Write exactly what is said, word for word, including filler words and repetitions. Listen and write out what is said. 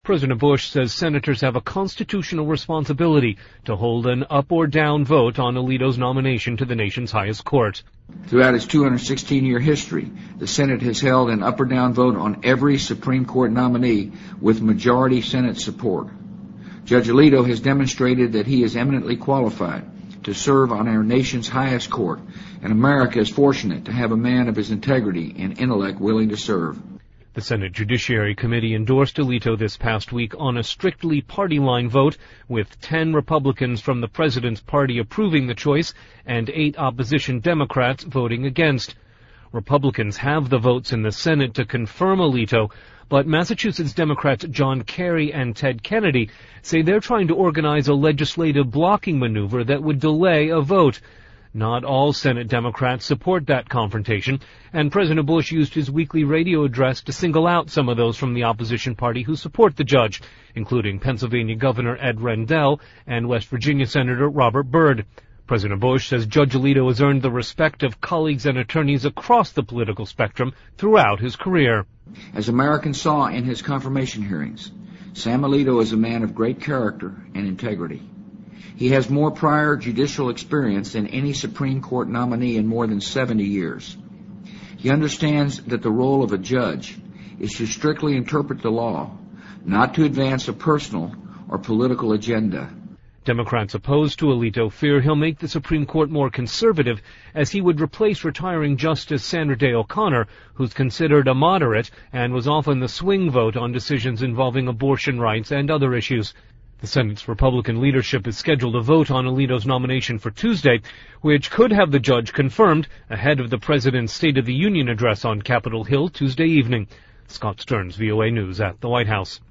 President Bush says senators have a constitutional responsibility to hold an up or down vote on Alito's nomination to the nation's highest court. Throughout its two hundred sixteen year history, the Senate has held an up or down vote on every Supreme Court nominee with majority Senate support. Judge Alito has demonstrated that he is eminently qualified to serve on our nation's highest court, and America is fortunate to have a man of his integrity and intellect willing to serve. The Senate Judiciary Committee endorsed Alito this past week on a strictly party-line vote, with ten Republicans from the president's party approving the choice and eight opposition Democrats voting against. Republicans have the votes in the Senate to confirm Alito, but Massachusetts Democrats John Kerry and Ted Kennedy say they're trying to organize a legislative blocking maneuver that would delay a vote. Not all Senate Democrats support that confrontation, and President Bush used his weekly radio address to single out some of those from the opposition party who support the judge, including Pennsylvania Governor Ed Rendell and West Virginia Senator Robert Byrd. President Bush says Judge Alito has earned the respect of colleagues and attorneys across the political spectrum throughout his career. As Americans saw in his confirmation hearings, Sam Alito is a man of great character and integrity. He has more prior judicial experience than any Supreme Court nominee in more than seventy years. He understands that the role of a judge is to strictly interpret the law, not to advance a personal or political agenda. Democrats opposed to Alito fear he'll make the Supreme Court more conservative, as he would replace retiring Justice Sandra Day O'Connor, who's considered a moderate and was often the swing vote on decisions involving abortion rights and other issues. The Senate's Republican leadership is scheduled to vote on Alito's nomination for Tuesday, which could have the judge confirmed ahead of the president's State of the Union address on Capitol Hill Tuesday evening. Scott Stearns, V O A News at the White House.